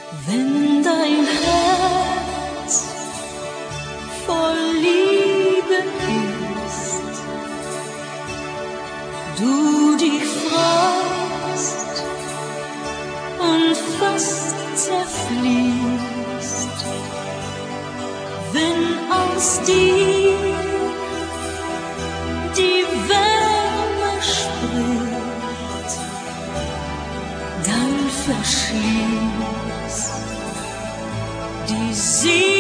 Wenn dein Herz voll Liebe ist, du dich freust und fast zerfließt, wenn aus dir die Wärme spricht, dann verschließt die Seele